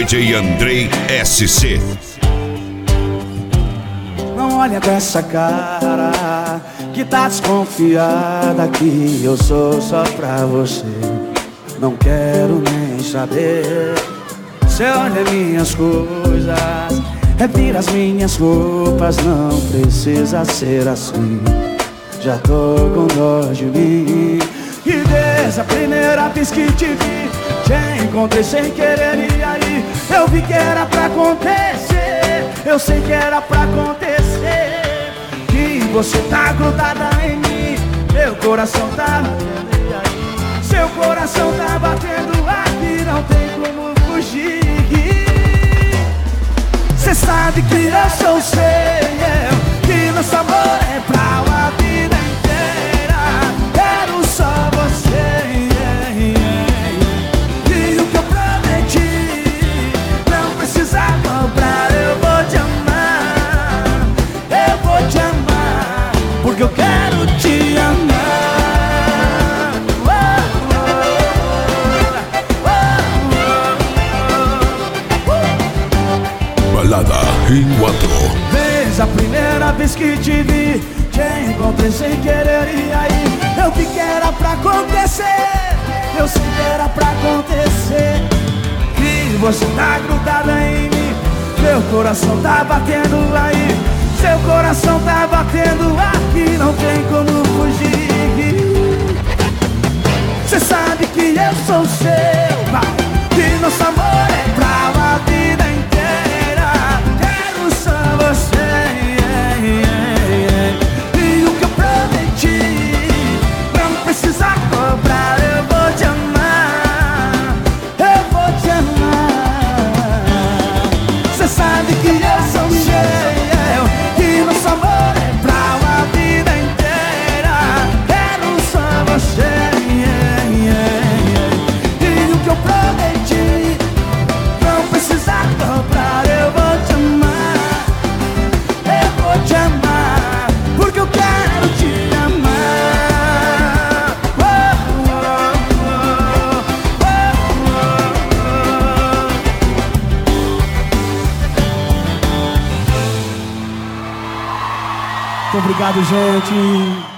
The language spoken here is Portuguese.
DJ Andrei SC. Não olha com essa cara que tá desconfiada que eu sou só pra você. Não quero nem saber. Cê olha minhas coisas, revira as minhas roupas. Não precisa ser assim. Já tô com dó de mim. E desde a primeira vez que te vi, te encontrei sem querer e aí eu vi que era pra acontecer. Eu sei que era pra acontecer. Que você tá grudada em mim. Meu coração tá batendo e aí seu coração tá batendo aqui. Não tem como fugir. Cê sabe que eu sou seu, que nosso amor é pra uma vida inteira. Quero só você, e o que eu prometi não precisa cobrar. Eu vou te amar, eu vou te amar, porque eu quero te amar. Balada em 4. Desde a primeira vez que te vi, te encontrei sem querer e aí eu vi que era pra acontecer. Eu sei que era pra acontecer. Que você tá grudada em mim. Meu coração tá batendo aí, seu coração tá batendo aqui. Não tem como fugir. Cê sabe que eu sou seu, vai, que nosso amor é pra uma vida inteira. Quero só você, e o que eu prometi não precisa cobrar. Eu vou te amar, eu vou te amar. Cê sabe que eu sou seu, que nosso amor é pra uma vida inteira. Quero só você, e o que eu prometi não precisa cobrar. Eu vou te amar, eu vou te amar, porque eu quero te amar. Muito obrigado, gente.